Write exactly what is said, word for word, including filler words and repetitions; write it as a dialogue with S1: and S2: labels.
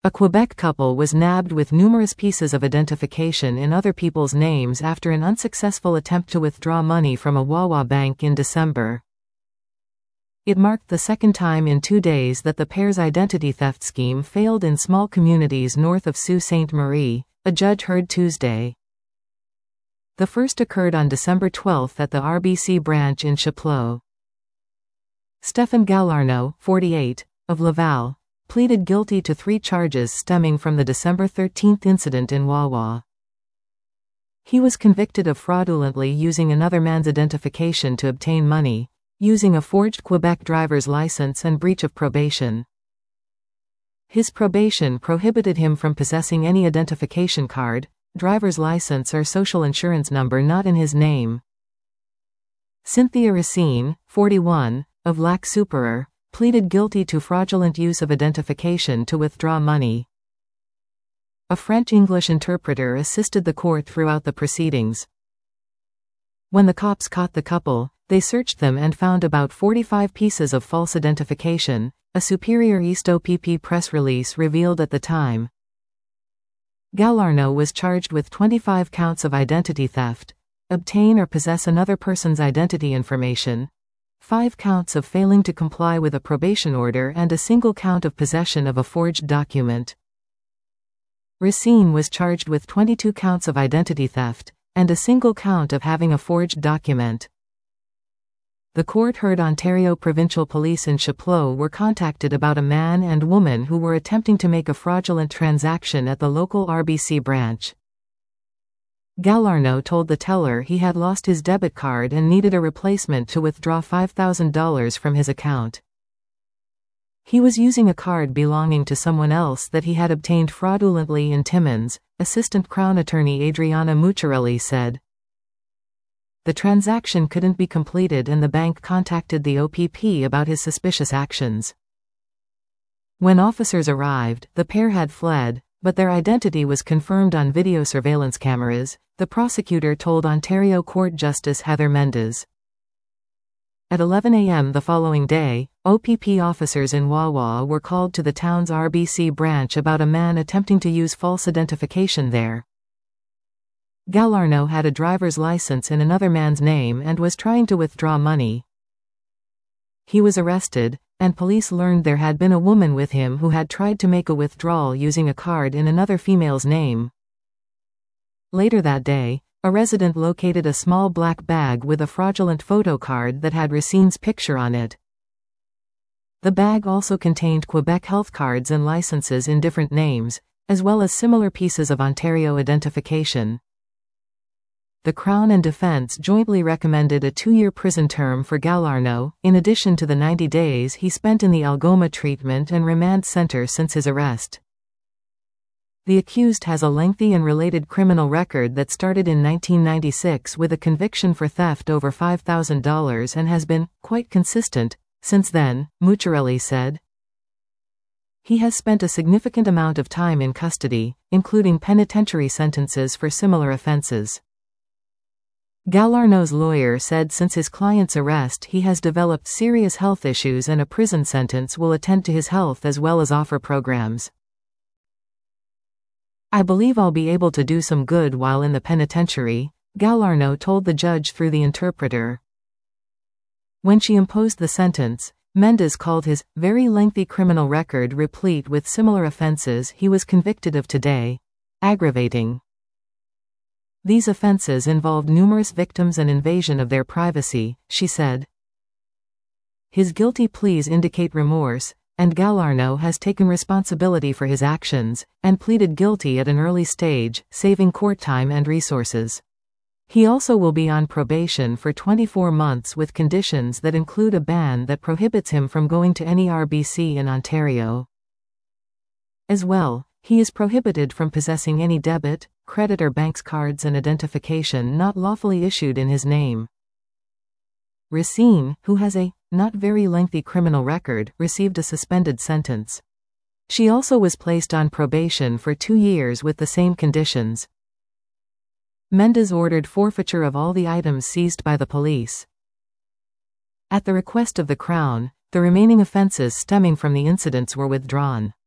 S1: A Quebec couple was nabbed with numerous pieces of identification in other people's names after an unsuccessful attempt to withdraw money from a Wawa bank in December. It marked the second time in two days that the pair's identity theft scheme failed in small communities north of Sault Ste. Marie, a judge heard Tuesday. The first occurred on December twelfth at the R B C branch in Chapleau. Stephen Galarneau, forty-eight, of Laval, pleaded guilty to three charges stemming from the December thirteenth incident in Wawa. He was convicted of fraudulently using another man's identification to obtain money, using a forged Quebec driver's license, and breach of probation. His probation prohibited him from possessing any identification card, driver's license or social insurance number not in his name. Cynthia Racine, forty-one, of Lac Superieur, pleaded guilty to fraudulent use of identification to withdraw money. A French-English interpreter assisted the court throughout the proceedings. When the cops caught the couple, they searched them and found about forty-five pieces of false identification, a Superior East O P P press release revealed at the time. Galarneau was charged with twenty-five counts of identity theft, obtain or possess another person's identity information, five counts of failing to comply with a probation order, and a single count of possession of a forged document. Racine was charged with twenty-two counts of identity theft, and a single count of having a forged document. The court heard Ontario Provincial Police in Chapleau were contacted about a man and woman who were attempting to make a fraudulent transaction at the local R B C branch. Galarneau told the teller he had lost his debit card and needed a replacement to withdraw five thousand dollars from his account. He was using a card belonging to someone else that he had obtained fraudulently in Timmins, Assistant Crown Attorney Adriana Mucciarelli said. The transaction couldn't be completed and the bank contacted the O P P about his suspicious actions. When officers arrived, the pair had fled, but their identity was confirmed on video surveillance cameras, the prosecutor told Ontario Court Justice Heather Mendes. At eleven a m the following day, O P P officers in Wawa were called to the town's R B C branch about a man attempting to use false identification there. Galarneau had a driver's license in another man's name and was trying to withdraw money. He was arrested, and police learned there had been a woman with him who had tried to make a withdrawal using a card in another female's name. Later that day, a resident located a small black bag with a fraudulent photo card that had Racine's picture on it. The bag also contained Quebec health cards and licenses in different names, as well as similar pieces of Ontario identification. The Crown and Defence jointly recommended a two-year prison term for Galarneau, in addition to the ninety days he spent in the Algoma Treatment and Remand Centre since his arrest. The accused has a lengthy and related criminal record that started in nineteen ninety-six with a conviction for theft over five thousand dollars and has been quite consistent since then, Mucciarelli said. He has spent a significant amount of time in custody, including penitentiary sentences for similar offenses. Galarneau's lawyer said since his client's arrest he has developed serious health issues and a prison sentence will attend to his health as well as offer programs. I believe I'll be able to do some good while in the penitentiary, Galarneau told the judge through the interpreter. When she imposed the sentence, Mendes called his very lengthy criminal record replete with similar offenses he was convicted of today aggravating. These offenses involved numerous victims and invasion of their privacy, she said. His guilty pleas indicate remorse, and Galarneau has taken responsibility for his actions, and pleaded guilty at an early stage, saving court time and resources. He also will be on probation for twenty-four months with conditions that include a ban that prohibits him from going to any R B C in Ontario. As well, he is prohibited from possessing any debit, credit or bank's cards and identification not lawfully issued in his name. Racine, who has a not very lengthy criminal record, received a suspended sentence. She also was placed on probation for two years with the same conditions. Mendes ordered forfeiture of all the items seized by the police. At the request of the Crown, the remaining offences stemming from the incidents were withdrawn.